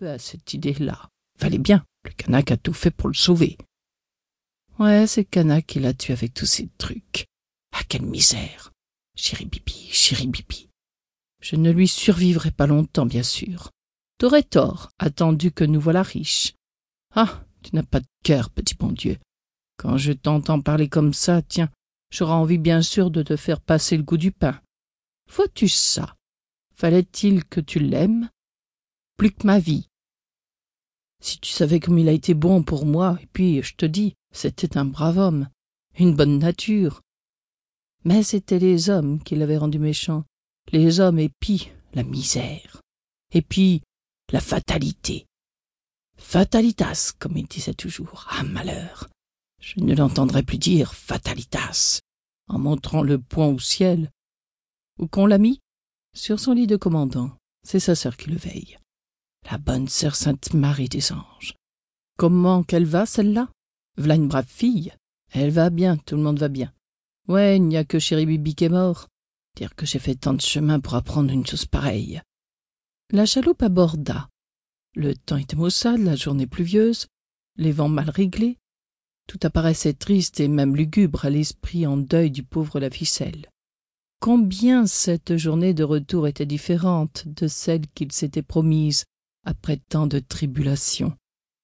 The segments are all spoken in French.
peu à cette idée-là. Fallait bien, le Canaque a tout fait pour le sauver. Ouais, c'est Canaque qui l'a tué avec tous ces trucs. Ah, quelle misère! Chéribibi, Chéribibi. Je ne lui survivrai pas longtemps, bien sûr. T'aurais tort, attendu que nous voilà riches. Ah, tu n'as pas de cœur, petit bon Dieu. Quand je t'entends parler comme ça, tiens, j'aurais envie bien sûr de te faire passer le goût du pain. Vois-tu ça? Fallait-il que tu l'aimes? Plus que ma vie. Si tu savais comme il a été bon pour moi, et puis, je te dis, c'était un brave homme, une bonne nature. Mais c'étaient les hommes qui l'avaient rendu méchant. Les hommes, et puis la misère. Et puis la fatalité. Fatalitas, comme il disait toujours. Ah, malheur! Je ne l'entendrai plus dire fatalitas, en montrant le poing au ciel. Où qu'on l'a mis? Sur son lit de commandant. C'est sa sœur qui le veille. La bonne sœur Sainte-Marie des Anges. Comment qu'elle va, celle-là? V'là une brave fille. Elle va bien, tout le monde va bien. Ouais, il n'y a que Chéribibi qui est mort. Dire que j'ai fait tant de chemin pour apprendre une chose pareille. La chaloupe aborda. Le temps était maussade, la journée pluvieuse, les vents mal réglés. Tout apparaissait triste et même lugubre à l'esprit en deuil du pauvre La Ficelle. Combien cette journée de retour était différente de celle qu'il s'était promise après tant de tribulations.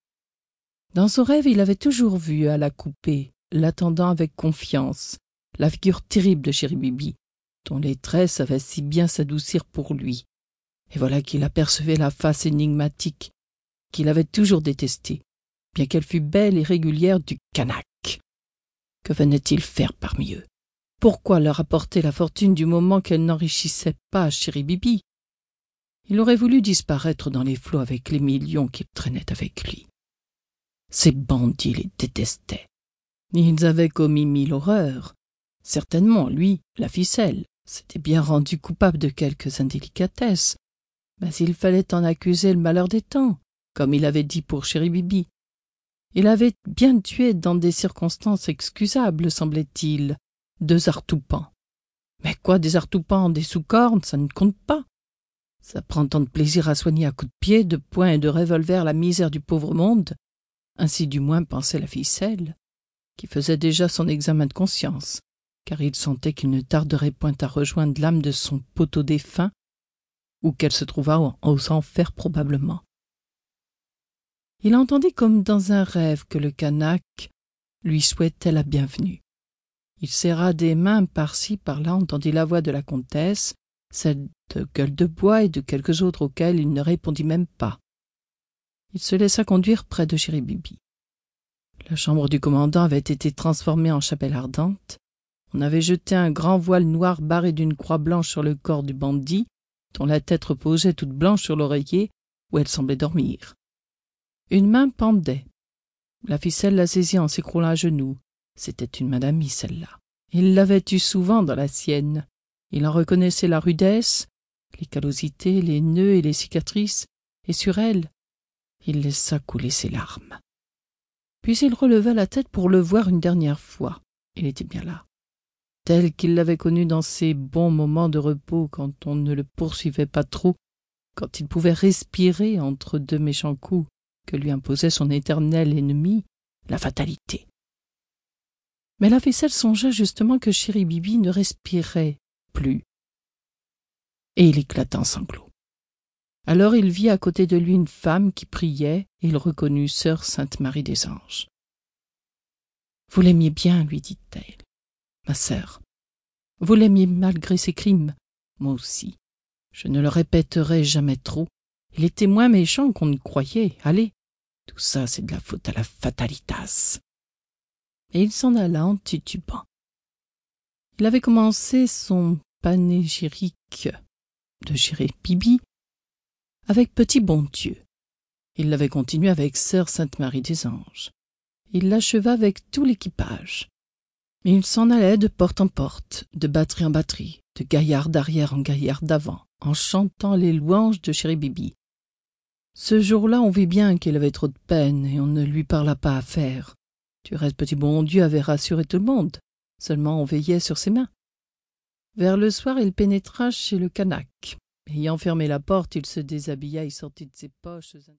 Dans son rêve, il avait toujours vu à la coupée, l'attendant avec confiance, la figure terrible de Chéribibi, dont les traits savaient si bien s'adoucir pour lui. Et voilà qu'il apercevait la face énigmatique qu'il avait toujours détestée, bien qu'elle fût belle et régulière, du Canaque. Que venait-il faire parmi eux? Pourquoi leur apporter la fortune du moment qu'elle n'enrichissait pas Chéribibi? Il aurait voulu disparaître dans les flots avec les millions qu'il traînait avec lui. Ces bandits les détestaient. Ils avaient commis 1000 horreurs. Certainement, lui, La Ficelle, s'était bien rendu coupable de quelques indélicatesses, mais il fallait en accuser le malheur des temps, comme il avait dit pour Chéribibi. Il avait bien tué dans des circonstances excusables, semblait-il, 2 artoupans. Mais quoi, des artoupans, des sous-cornes, ça ne compte pas. Ça prend tant de plaisir à soigner à coups de pied, de poing et de revolver la misère du pauvre monde. Ainsi du moins pensait La Ficelle, qui faisait déjà son examen de conscience, car il sentait qu'il ne tarderait point à rejoindre l'âme de son poteau défunt, ou qu'elle se trouvât aux enfers probablement. Il entendit comme dans un rêve que le Canaque lui souhaitait la bienvenue. Il serra des mains par-ci par-là, entendit la voix de la comtesse, celle de Gueule de Bois et de quelques autres auxquels il ne répondit même pas. Il se laissa conduire près de Chéribibi. La chambre du commandant avait été transformée en chapelle ardente. On avait jeté un grand voile noir barré d'une croix blanche sur le corps du bandit, dont la tête reposait toute blanche sur l'oreiller, où elle semblait dormir. Une main pendait. La Ficelle la saisit en s'écroulant à genoux. C'était une madamie, celle-là. Il l'avait eue souvent dans la sienne. Il en reconnaissait la rudesse, les callosités, les nœuds et les cicatrices, et sur elle, il laissa couler ses larmes. Puis il releva la tête pour le voir une dernière fois. Il était bien là, tel qu'il l'avait connu dans ses bons moments de repos, quand on ne le poursuivait pas trop, quand il pouvait respirer entre 2 méchants coups que lui imposait son éternel ennemi, la fatalité. Mais La Ficelle songea justement que Chéribibi ne respirait plus, et il éclata en sanglots. Alors il vit à côté de lui une femme qui priait, et il reconnut sœur Sainte-Marie des Anges. « Vous l'aimiez bien, lui dit-elle, ma sœur. Vous l'aimiez malgré ses crimes. Moi aussi. Je ne le répéterai jamais trop. Il était moins méchant qu'on ne croyait. Allez, tout ça, c'est de la faute à la fatalitas. » Et il s'en alla en titubant. Il avait commencé son panégyrique de Chéribibi avec Petit Bon Dieu. Il l'avait continué avec sœur Sainte-Marie des Anges. Il l'acheva avec tout l'équipage. Mais il s'en allait de porte en porte, de batterie en batterie, de gaillard d'arrière en gaillard d'avant, en chantant les louanges de Chéribibi. Ce jour-là, on vit bien qu'il avait trop de peine et on ne lui parla pas à faire. Du reste, Petit Bon Dieu avait rassuré tout le monde. Seulement on veillait sur ses mains. Vers le soir, il pénétra chez le Canaque. Ayant fermé la porte, il se déshabilla et sortit de ses poches